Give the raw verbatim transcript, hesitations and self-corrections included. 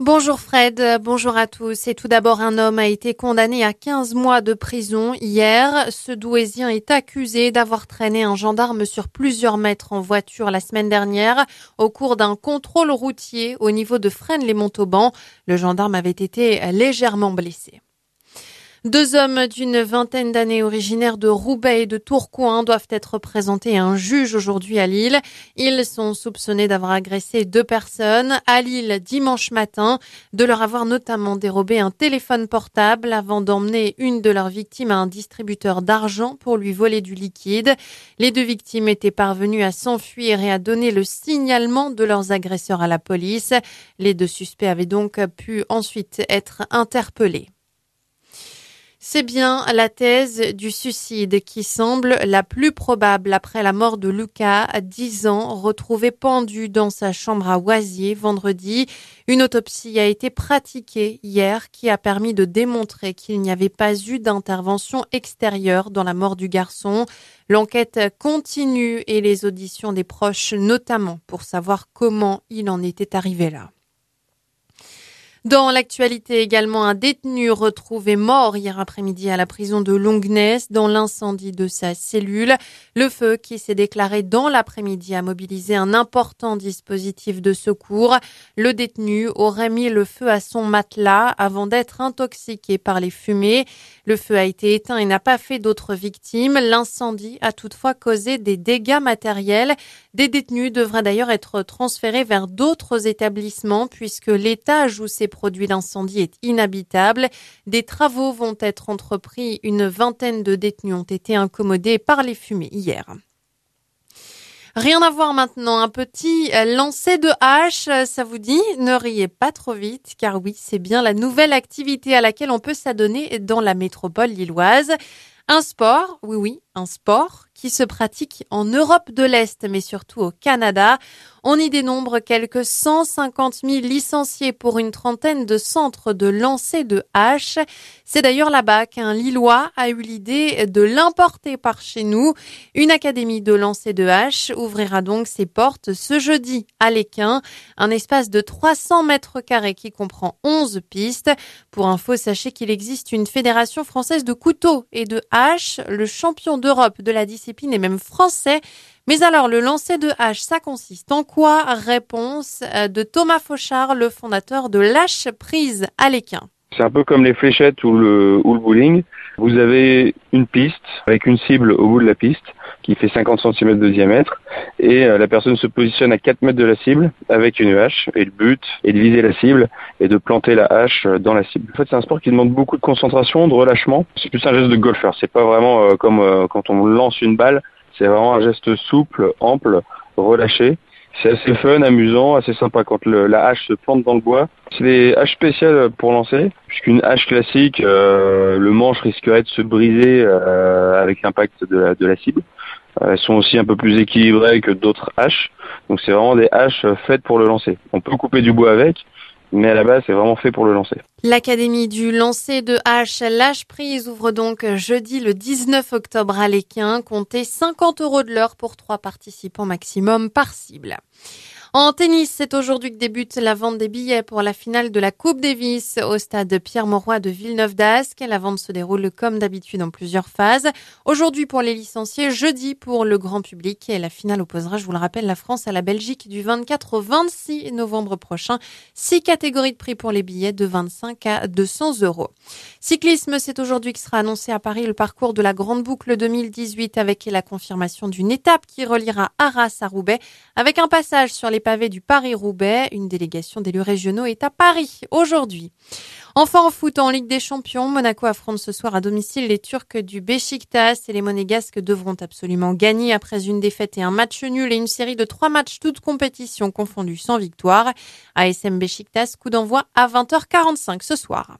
Bonjour Fred, bonjour à tous. Et tout d'abord, un homme a été condamné à quinze mois de prison hier. Ce Douaisien est accusé d'avoir traîné un gendarme sur plusieurs mètres en voiture la semaine dernière au cours d'un contrôle routier au niveau de Fresnes-les-Montauban. Le gendarme avait été légèrement blessé. Deux hommes d'une vingtaine d'années originaires de Roubaix et de Tourcoing doivent être présentés à un juge aujourd'hui à Lille. Ils sont soupçonnés d'avoir agressé deux personnes à Lille dimanche matin, de leur avoir notamment dérobé un téléphone portable avant d'emmener une de leurs victimes à un distributeur d'argent pour lui voler du liquide. Les deux victimes étaient parvenues à s'enfuir et à donner le signalement de leurs agresseurs à la police. Les deux suspects avaient donc pu ensuite être interpellés. C'est bien la thèse du suicide qui semble la plus probable après la mort de Lucas, dix ans, retrouvé pendu dans sa chambre à Oisier vendredi. Une autopsie a été pratiquée hier qui a permis de démontrer qu'il n'y avait pas eu d'intervention extérieure dans la mort du garçon. L'enquête continue et les auditions des proches notamment pour savoir comment il en était arrivé là. Dans l'actualité également, un détenu retrouvé mort hier après-midi à la prison de Longnes dans l'incendie de sa cellule. Le feu qui s'est déclaré dans l'après-midi a mobilisé un important dispositif de secours. Le détenu aurait mis le feu à son matelas avant d'être intoxiqué par les fumées. Le feu a été éteint et n'a pas fait d'autres victimes. L'incendie a toutefois causé des dégâts matériels. Des détenus devraient d'ailleurs être transférés vers d'autres établissements puisque l'étage où ces produit d'incendie est inhabitable. Des travaux vont être entrepris. Une vingtaine de détenus ont été incommodés par les fumées hier. Rien à voir maintenant, un petit lancer de hache, ça vous dit? Ne riez pas trop vite, car oui, c'est bien la nouvelle activité à laquelle on peut s'adonner dans la métropole lilloise. Un sport, oui oui, un sport qui se pratique en Europe de l'Est, mais surtout au Canada. On y dénombre quelques cent cinquante mille licenciés pour une trentaine de centres de lancer de hache. C'est d'ailleurs là-bas qu'un Lillois a eu l'idée de l'importer par chez nous. Une académie de lancer de hache ouvrira donc ses portes ce jeudi à l'Équin, un espace de trois cents mètres carrés qui comprend onze pistes. Pour info, sachez qu'il existe une fédération française de couteaux et de haches. Le champion d'Europe de la discipline est même français. Mais alors, le lancer de hache, ça consiste en quoi? Réponse de Thomas Fauchard, le fondateur de Lâche Prise à l'Équin. C'est un peu comme les fléchettes ou le, ou le bowling. Vous avez une piste avec une cible au bout de la piste qui fait cinquante centimètres de diamètre et la personne se positionne à quatre mètres de la cible avec une hache et le but est de viser la cible et de planter la hache dans la cible. En fait, c'est un sport qui demande beaucoup de concentration, de relâchement. C'est plus un geste de golfeur. C'est pas vraiment euh, comme euh, quand on lance une balle. C'est vraiment un geste souple, ample, relâché. C'est assez fun, amusant, assez sympa quand le, la hache se plante dans le bois. C'est des haches spéciales pour lancer, puisqu'une hache classique, euh, le manche risquerait de se briser euh, avec l'impact de la, de la cible. Euh, elles sont aussi un peu plus équilibrées que d'autres haches. Donc c'est vraiment des haches faites pour le lancer. On peut couper du bois avec, mais à la base, c'est vraiment fait pour le lancer. L'Académie du lancer de hache Lâche Prise ouvre donc jeudi le dix-neuf octobre à l'Équin. Comptez cinquante euros de l'heure pour trois participants maximum par cible. En tennis, c'est aujourd'hui que débute la vente des billets pour la finale de la Coupe Davis au stade Pierre-Mauroy de Villeneuve-d'Ascq. La vente se déroule comme d'habitude en plusieurs phases. Aujourd'hui pour les licenciés, jeudi pour le grand public. Et la finale opposera, je vous le rappelle, la France à la Belgique du vingt-quatre au vingt-six novembre prochain. Six catégories de prix pour les billets de vingt-cinq à deux cents euros. Cyclisme, c'est aujourd'hui que sera annoncé à Paris le parcours de la Grande Boucle deux mille dix-huit avec la confirmation d'une étape qui reliera Arras à Roubaix avec un passage sur les pavés du Paris-Roubaix. Une délégation d'élus régionaux est à Paris aujourd'hui. Enfin en foot, en Ligue des Champions, Monaco affronte ce soir à domicile les Turcs du Beşiktaş et les Monégasques devront absolument gagner après une défaite et un match nul et une série de trois matchs toutes compétitions confondues sans victoire. A S M Beşiktaş, coup d'envoi à vingt heures quarante-cinq ce soir.